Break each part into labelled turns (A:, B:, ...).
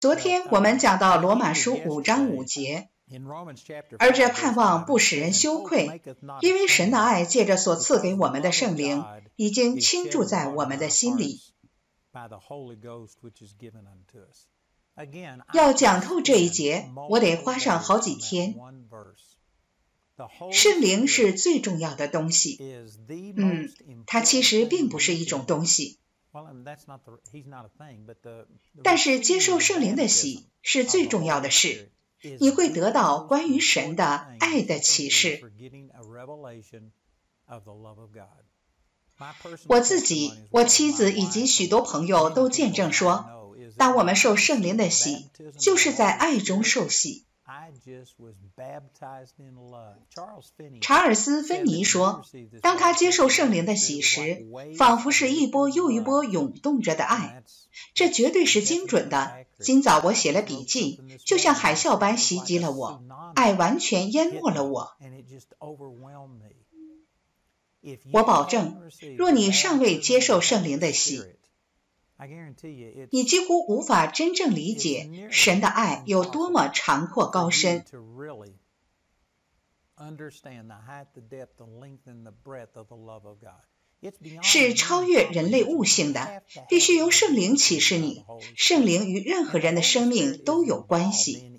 A: 昨天我们讲到罗马书5章5节，而这盼望不使人羞愧，因为神的爱借着所赐给我们的圣灵，已经倾注在我们的心里。要讲透这一节，我得花上好几天。圣灵是最重要的东西。它其实并不是一种东西。但是接受圣灵的喜是最重要的事，你会得到关于神的爱的启示。我自己、我妻子以及许多朋友都见证说，当我们受圣灵的喜，就是在爱中受洗。查尔斯·芬尼说，当他接受圣灵的洗时，仿佛是一波又一波涌动着的爱，这绝对是精准的。今早我写了笔记，就像海啸般袭击了我，爱完全淹没了我。我保证，若你尚未接受圣灵的洗，你几乎无法真正理解神的爱有多么长阔高深。是超越人类悟性的，必须由圣灵启示你。圣灵与任何人的生命都有关系。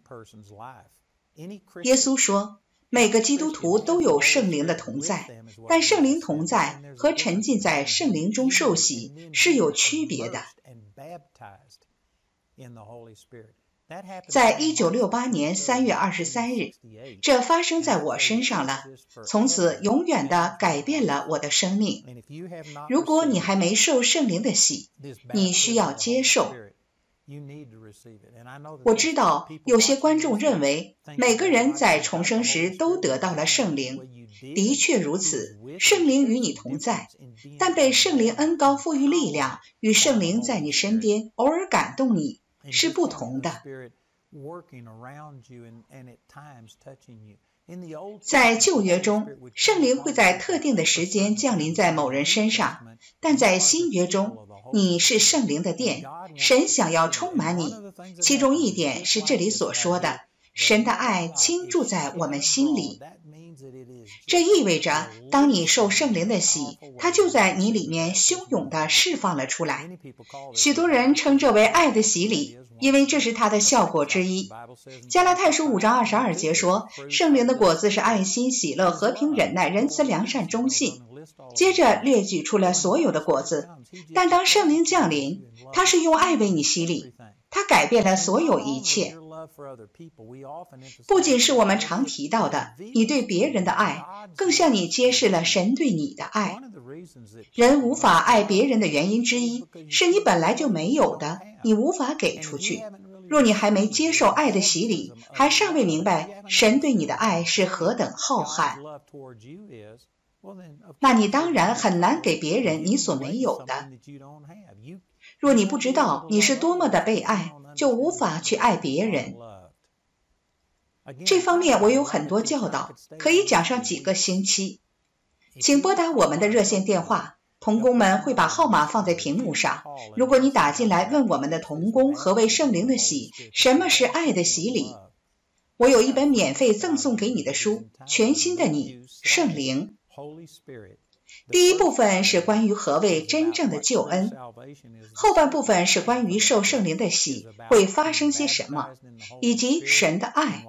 A: 耶稣说，每个基督徒都有圣灵的同在，但圣灵同在和沉浸在圣灵中受洗是有区别的。在1968年3月23日，这发生在我身上了，从此永远地改变了我的生命。如果你还没受圣灵的洗，你需要接受。我知道有些观众认为每个人在重生时都得到了圣灵，的确如此，圣灵与你同在，但被圣灵恩膏赋予力量，与圣灵在你身边偶尔感动你是不同的。在旧约中，圣灵会在特定的时间降临在某人身上，但在新约中，你是圣灵的殿，神想要充满你。其中一点是这里所说的，神的爱倾注在我们心里。这意味着当你受圣灵的洗，它就在你里面汹涌地释放了出来。许多人称这为爱的洗礼，因为这是它的效果之一。加拉太书5章22节说，圣灵的果子是爱心、喜乐、和平、忍耐、仁慈、良善、忠信。接着列举出了所有的果子，但当圣灵降临，他是用爱为你洗礼，他改变了所有一切。不仅是我们常提到的你对别人的爱，更向你揭示了神对你的爱。人无法爱别人的原因之一，是你本来就没有的，你无法给出去。若你还没接受爱的洗礼，还尚未明白神对你的爱是何等浩瀚，那你当然很难给别人你所没有的。若你不知道你是多么的被爱，就无法去爱别人。这方面我有很多教导，可以讲上几个星期。请拨打我们的热线电话，同工们会把号码放在屏幕上。如果你打进来问我们的同工何为圣灵的洗，什么是爱的洗礼，我有一本免费赠送给你的书，全新的你，圣灵。第一部分是关于何谓真正的救恩，后半部分是关于受圣灵的洗会发生些什么，以及神的爱，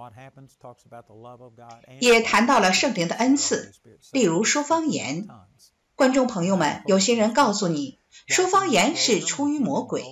A: 也谈到了圣灵的恩赐，例如说方言。观众朋友们，有些人告诉你说方言是出于魔鬼，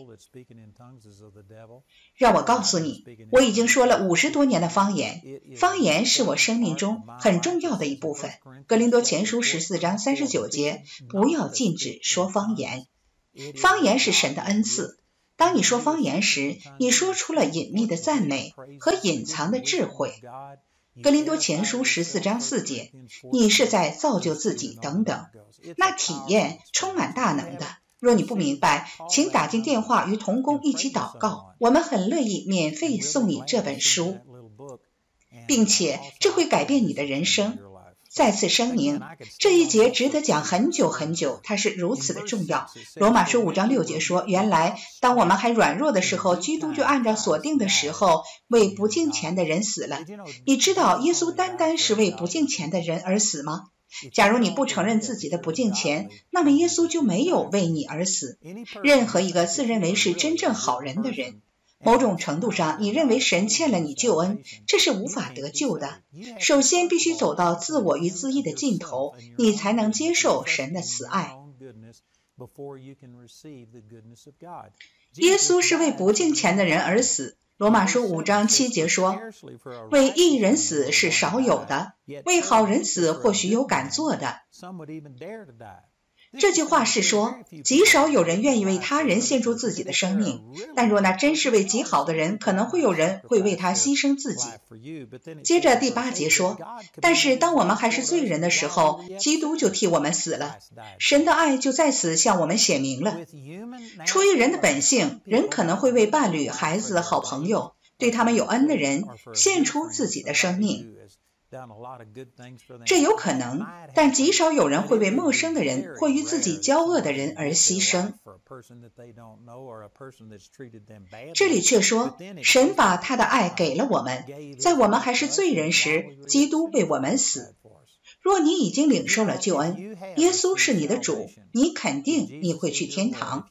A: 让我告诉你，我已经说了50多年的方言，方言是我生命中很重要的一部分。哥林多前书14章39节，不要禁止说方言。方言是神的恩赐，当你说方言时，你说出了隐秘的赞美和隐藏的智慧。哥林多前书14章4节，你是在造就自己等等，那体验充满大能的。若你不明白，请打进电话与同工一起祷告，我们很乐意免费送你这本书，并且这会改变你的人生。 再次声明。这一节值得讲很久很久，它是如此的重要。罗马书5章6节说，原来当我们还软弱的时候，基督就按照所定的时候为不敬虔的人死了。你知道耶稣单单是为不敬虔的人而死吗？假如你不承认自己的不敬虔，那么耶稣就没有为你而死。任何一个自认为是真正好人的人，某种程度上你认为神欠了你救恩，这是无法得救的。首先必须走到自我与自义的尽头，你才能接受神的慈爱。耶稣是为不敬虔的人而死。罗马书5章7节说，为义人死是少有的，为好人死或许有敢做的。这句话是说，极少有人愿意为他人献出自己的生命，但若那真是为极好的人，可能会有人会为他牺牲自己。接着第8节说，但是当我们还是罪人的时候，基督就替我们死了，神的爱就在此向我们显明了。出于人的本性，人可能会为伴侣、孩子、好朋友，对他们有恩的人献出自己的生命。这有可能，但极少有人会为陌生的人或与自己交恶的人而牺牲。这里却说，神把他的爱给了我们，在我们还是罪人时，基督为我们死。若你已经领受了救恩，耶稣是你的主，你肯定你会去天堂。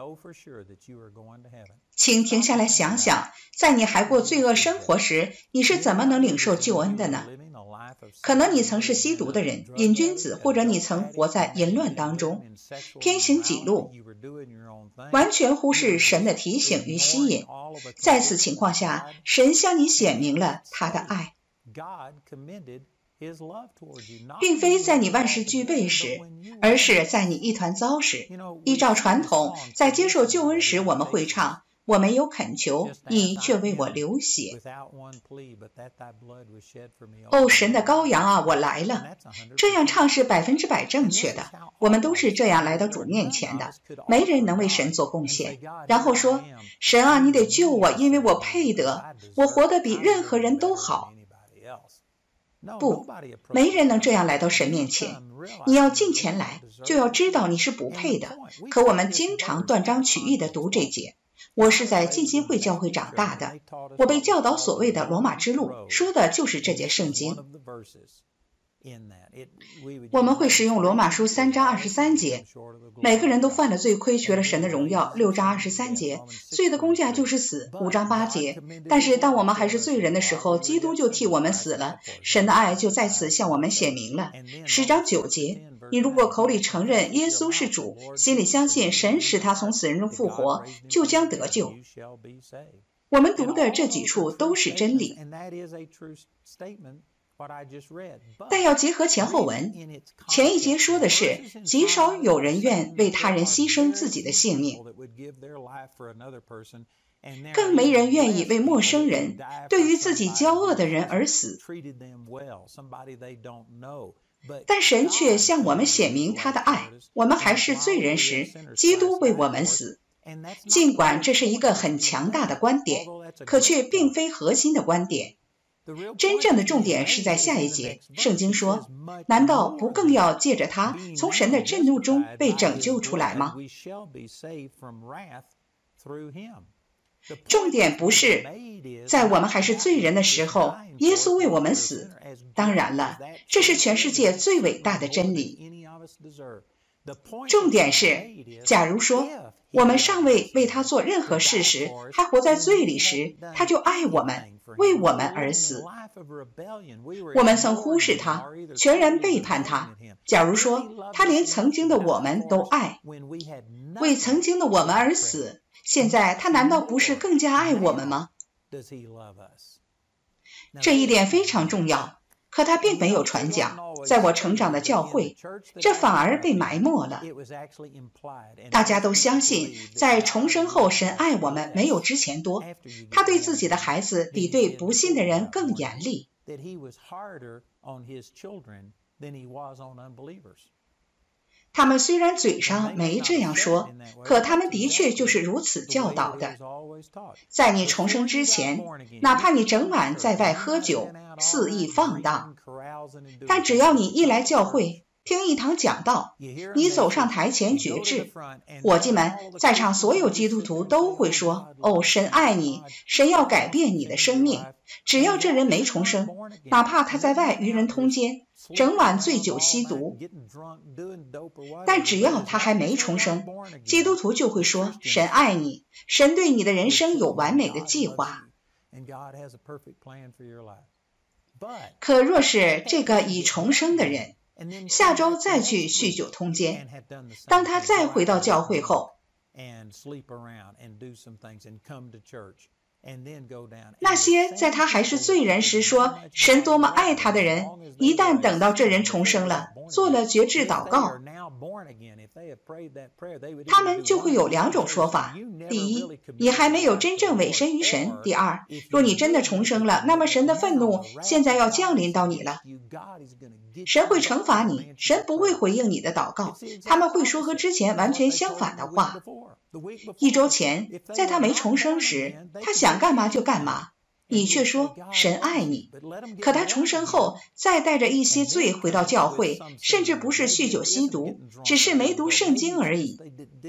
A: 请停下来想想，在你还过罪恶生活时，你是怎么能领受救恩的呢？可能你曾是吸毒的人、瘾君子，或者你曾活在淫乱当中，偏行己路，完全忽视神的提醒与吸引。在此情况下，神向你显明了他的爱，并非在你万事俱备时，而是在你一团糟时。依照传统，在接受救恩时，我们会唱，我没有恳求，你却为我流血。哦，神的羔羊啊，我来了。这样唱是100%正确的，我们都是这样来到主面前的，没人能为神做贡献。然后说，神啊，你得救我，因为我配得，我活得比任何人都好。不，没人能这样来到神面前。你要进前来，就要知道你是不配的。可我们经常断章取义地读这节。我是在浸信会教会长大的，我被教导所谓的罗马之路，说的就是这节圣经。我们会使用罗马书3章23节，每个人都犯了罪，亏缺了神的荣耀，6章23节，罪的工价就是死，5章8节。但是当我们还是罪人的时候，基督就替我们死了，神的爱就在此向我们显明了，10章9节。你如果口里承认耶稣是主，心里相信神使他从死人中复活，就将得救。我们读的这几处都是真理，但要结合前后文。前一节说的是，极少有人愿为他人牺牲自己的性命，更没人愿意为陌生人、对于自己交恶的人而死。但神却向我们显明他的爱，我们还是罪人时，基督为我们死。尽管这是一个很强大的观点，可却并非核心的观点。真正的重点是在下一节，圣经说，难道不更要借着他从神的震怒中被拯救出来吗？重点不是在我们还是罪人的时候，耶稣为我们死。当然了，这是全世界最伟大的真理。重点是，假如说我们尚未为他做任何事时，还活在罪里时，他就爱我们，为我们而死。我们曾忽视他，全然背叛他。假如说他连曾经的我们都爱，为曾经的我们而死，现在他难道不是更加爱我们吗？这一点非常重要，可他并没有传讲。在我成长的教会，这反而被埋没了。大家都相信，在重生后神爱我们没有之前多，他对自己的孩子比对不信的人更严厉。他们虽然嘴上没这样说，可他们的确就是如此教导的。在你重生之前，哪怕你整晚在外喝酒，肆意放荡， 但只要你一来教会，听一堂讲道，你走上台前决志，伙计们，在场所有基督徒都会说，哦，神爱你，神要改变你的生命。只要这人没重生，哪怕他在外与人通奸，整晚醉酒吸毒，但只要他还没重生，基督徒就会说，神爱你，神对你的人生有完美的计划。可若是这个已重生的人，下周再去酗酒通奸，当他再回到教会后，那些在他还是罪人时说神多么爱他的人，一旦等到这人重生了，做了决志祷告，他们就会有两种说法。第一，你还没有真正委身于神；第二，若你真的重生了，那么神的愤怒现在要降临到你了，神会惩罚你，神不会回应你的祷告，他们会说和之前完全相反的话。1周前，在他没重生时，他想干嘛就干嘛，你却说神爱你。可他重生后，再带着一些罪回到教会，甚至不是酗酒吸毒，只是没读圣经而已。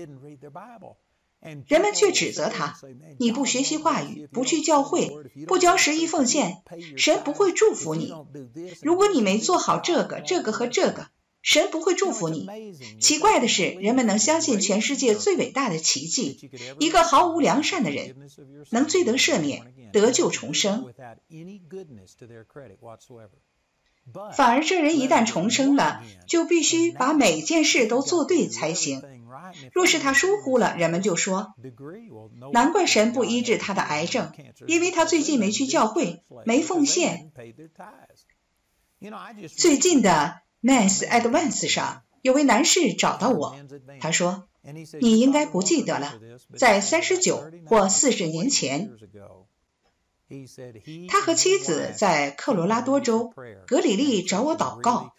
A: 人们却指责他，你不学习话语，不去教会，不交11奉献，神不会祝福你。如果你没做好这个和这个，神不会祝福你。奇怪的是，人们能相信全世界最伟大的奇迹，一个毫无良善的人能罪得赦免，得救重生。反而这人一旦重生了，就必须把每件事都做对才行。若是他疏忽了，人们就说，难怪神不医治他的癌症，因为他最近没去教会，没奉献。最近的Mass Advance 上有位男士找到我，他说，你应该不记得了，在39或40年前，他和妻子在科罗拉多州格里利找我祷告。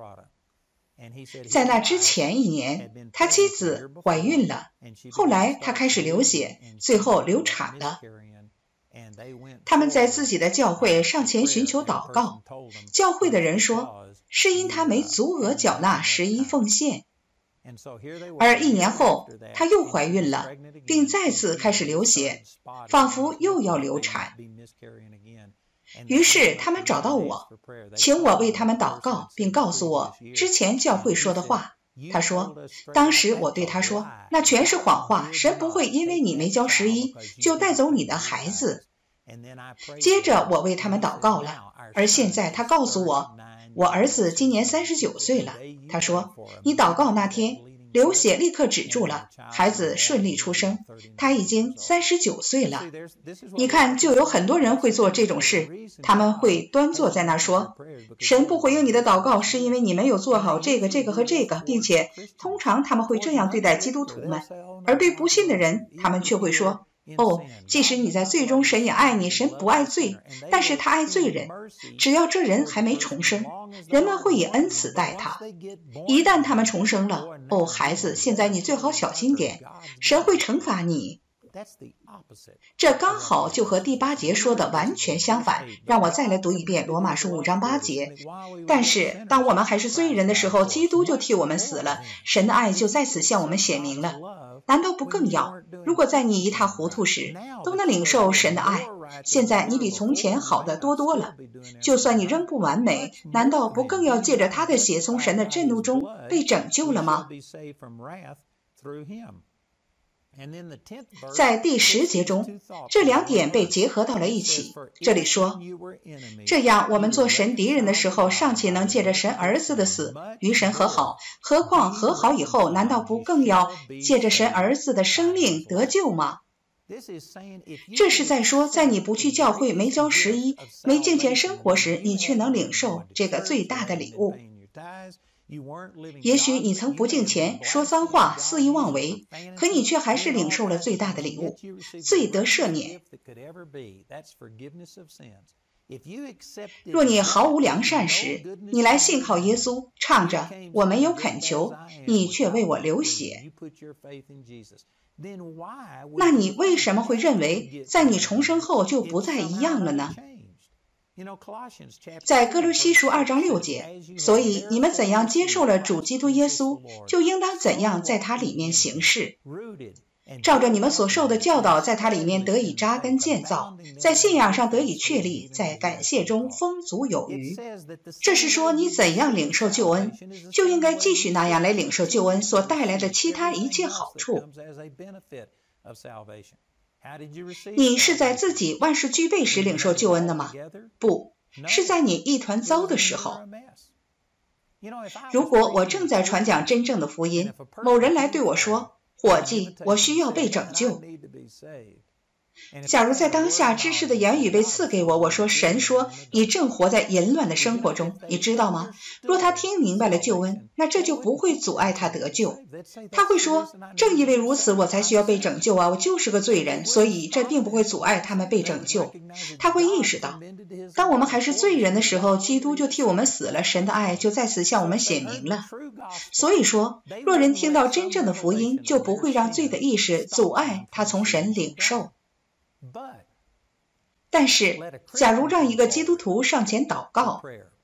A: 在那之前1年，他妻子怀孕了，后来他开始流血，最后流产了。他们在自己的教会上前寻求祷告，教会的人说，是因他没足额缴纳11奉献。而1年后，她又怀孕了，并再次开始流血，仿佛又要流产。于是他们找到我，请我为他们祷告，并告诉我之前教会说的话。他说，当时我对他说，那全是谎话，神不会因为你没交11就带走你的孩子。接着我为他们祷告了，而现在他告诉我，我儿子今年39岁了。他说，你祷告那天，流血立刻止住了，孩子顺利出生，他已经39岁了。你看，就有很多人会做这种事，他们会端坐在那说，神不回应你的祷告是因为你没有做好这个和这个，并且通常他们会这样对待基督徒们，而对不信的人，他们却会说，哦，即使你在罪中，神也爱你，神不爱罪，但是他爱罪人。只要这人还没重生，人们会以恩慈待他。一旦他们重生了，哦，孩子，现在你最好小心点，神会惩罚你。这刚好就和第8节说的完全相反。让我再来读一遍罗马书5章8节。但是当我们还是罪人的时候，基督就替我们死了，神的爱就在此向我们显明了。难道不更要？如果在你一塌糊涂时都能领受神的爱，现在你比从前好得多多了。就算你仍不完美，难道不更要借着他的血从神的震怒中被拯救了吗？在第10节中，这2点被结合到了一起。这里说，这样我们做神敌人的时候，尚且能借着神儿子的死与神和好，何况和好以后，难道不更要借着神儿子的生命得救吗？这是在说，在你不去教会、没交11、没敬虔生活时，你却能领受这个最大的礼物。也许你曾不敬虔，说脏话，肆意妄为，可你却还是领受了最大的礼物，罪得赦免。若你毫无良善时，你来信靠耶稣，唱着我没有恳求，你却为我流血，那你为什么会认为在你重生后就不再一样了呢？ 在哥罗西书2章6节，所以你们怎样接受了主基督耶稣，就应当怎样在他里面行事，照着你们所受的教导，在他里面得以扎根建造，在信仰上得以确立，在感谢中丰足有余。这是说你怎样领受救恩，就应该继续那样来领受救恩所带来的其他一切好处。你是在自己万事俱备时领受救恩的吗？不，是在你一团糟的时候。如果我正在传讲真正的福音，某人来对我说，伙计，我需要被拯救。假如在当下知识的言语被赐给我，我说神说你正活在淫乱的生活中，你知道吗？若他听明白了救恩，那这就不会阻碍他得救。他会说，正因为如此我才需要被拯救啊，我就是个罪人，所以这并不会阻碍他们被拯救。他会意识到，当我们还是罪人的时候，基督就替我们死了，神的爱就在此向我们显明了。所以说，若人听到真正的福音，就不会让罪的意识阻碍他从神领受。但是，假如让一个基督徒上前祷告，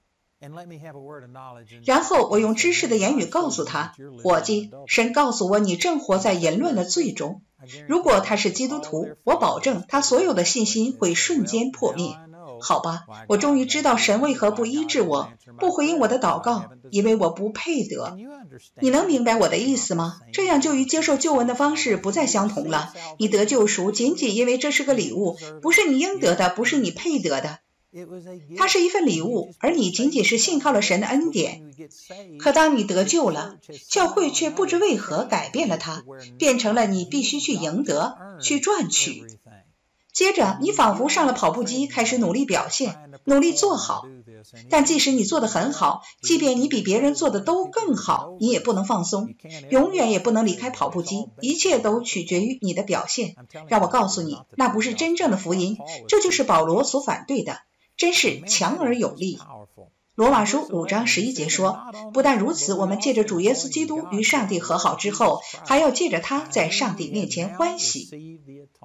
A: 然后我用知识的言语告诉他，伙计，神告诉我你正活在淫乱的罪中。如果他是基督徒，我保证他所有的信心会瞬间破灭。好吧，我终于知道神为何不医治我，不回应我的祷告，因为我不配得。你能明白我的意思吗？这样就与接受救恩的方式不再相同了。你得救赎仅仅因为这是个礼物，不是你应得的，不是你配得的。它是一份礼物，而你仅仅是信靠了神的恩典。可当你得救了，教会却不知为何改变了它，变成了你必须去赢得，去赚取。接着你仿佛上了跑步机，开始努力表现，努力做好。但即使你做得很好，即便你比别人做的都更好，你也不能放松，永远也不能离开跑步机，一切都取决于你的表现。让我告诉你，那不是真正的福音，这就是保罗所反对的，真是强而有力。罗马书5章11节说，不但如此，我们借着主耶稣基督与上帝和好之后，还要借着他在上帝面前欢喜。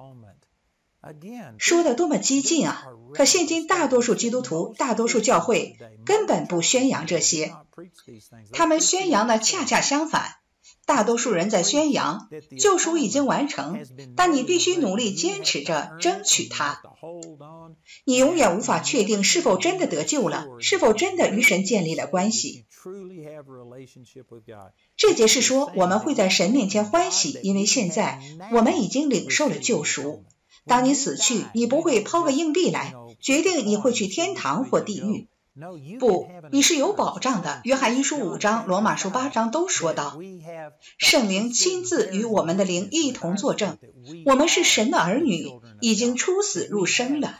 A: 说的多么激进啊！可现今大多数基督徒、大多数教会根本不宣扬这些，他们宣扬的恰恰相反。大多数人在宣扬救赎已经完成，但你必须努力坚持着争取它。你永远无法确定是否真的得救了，是否真的与神建立了关系。这节是说我们会在神面前欢喜，因为现在我们已经领受了救赎。当你死去，你不会抛个硬币来决定你会去天堂或地狱。不，你是有保障的。约翰一书5章、罗马书8章都说到，圣灵亲自与我们的灵一同作证，我们是神的儿女，已经出死入生了。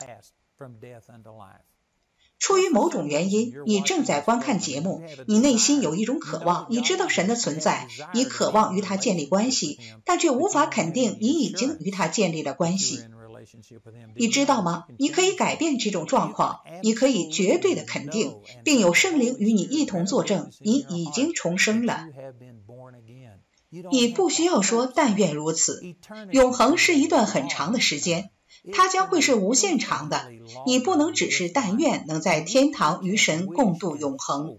A: 出于某种原因，你正在观看节目，你内心有一种渴望，你知道神的存在，你渴望与他建立关系，但却无法肯定你已经与他建立了关系。你知道吗？你可以改变这种状况，你可以绝对的肯定，并有圣灵与你一同作证，你已经重生了。你不需要说但愿如此，永恒是一段很长的时间，它将会是无限长的，你不能只是但愿能在天堂与神共度永恒。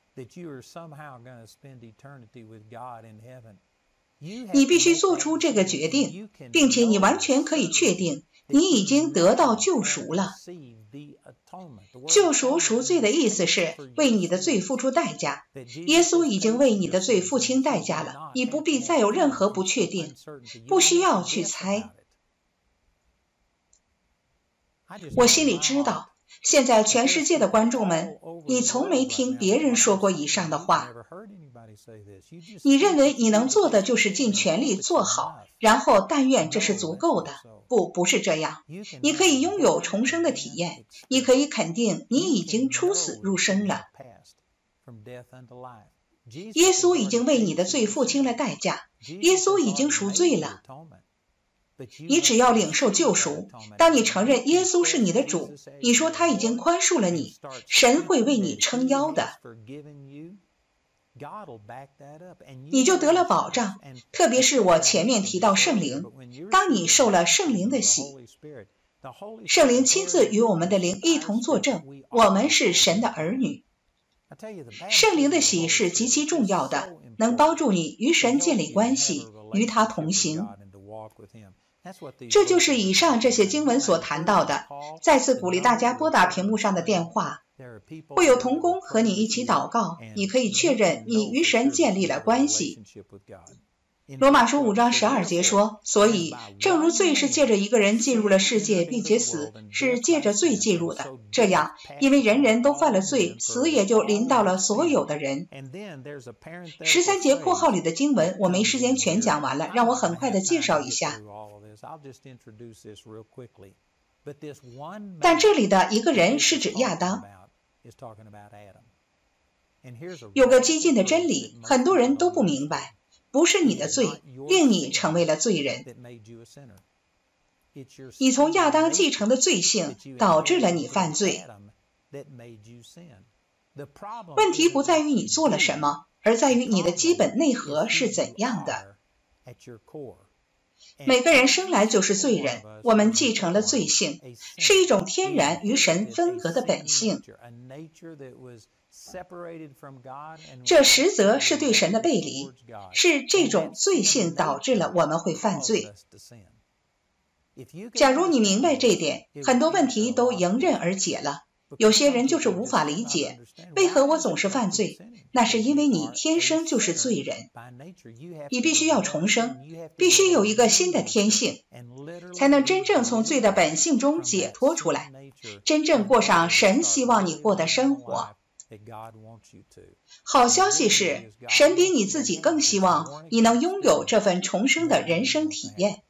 A: 你必须做出这个决定，并且你完全可以确定你已经得到救赎了。救赎赎罪的意思是为你的罪付出代价，耶稣已经为你的罪付清代价了，你不必再有任何不确定，不需要去猜。我心里知道，现在全世界的观众们，你从没听别人说过以上的话。你认为你能做的就是尽全力做好，然后但愿这是足够的。不是这样。你可以拥有重生的体验，你可以肯定你已经出死入生了。耶稣已经为你的罪付清了代价，耶稣已经赎罪了。你只要领受救赎，当你承认耶稣是你的主，你说他已经宽恕了你，神会为你撑腰的，你就得了保障。特别是我前面提到圣灵，当你受了圣灵的洗， 圣灵亲自与我们的灵一同作证，我们是神的儿女。圣灵的喜是极其重要的，能帮助你与神建立关系，与他同行。这就是以上这些经文所谈到的。再次鼓励大家拨打屏幕上的电话，会有同工和你一起祷告，你可以确认你与神建立了关系。罗马书5章12节说，所以正如罪是借着一个人进入了世界，并且死是借着罪进入的，这样因为人人都犯了罪，死也就临到了所有的人。13节括号里的经文我没时间全讲完了，让我很快的介绍一下。但这里的一个人是指亚当。有个激进的真理，很多人都不明白，不是你的罪令你成为了罪人，你从亚当继承的罪性导致了你犯罪。问题不在于你做了什么，而在于你的基本内核是怎样的。每个人生来就是罪人，我们继承了罪性，是一种天然与神分隔的本性。这实则是对神的背离，是这种罪性导致了我们会犯罪。假如你明白这点，很多问题都迎刃而解了。有些人就是无法理解，为何我总是犯罪？那是因为你天生就是罪人。你必须要重生，必须有一个新的天性，才能真正从罪的本性中解脱出来，真正过上神希望你过的生活。好消息是，神比你自己更希望你能拥有这份重生的人生体验。